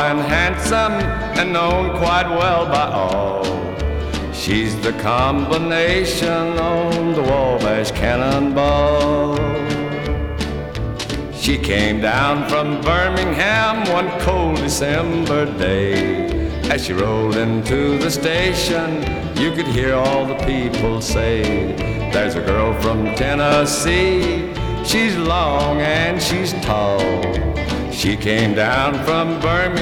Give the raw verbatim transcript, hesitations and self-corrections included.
and handsome and known quite well by all. She's the combination on the Wabash Cannonball. She came down from Birmingham one cold December day. As she rolled into the station, you could hear all the people say, there's a girl from Tennessee. She's long and she's tall. She came down from Birmingham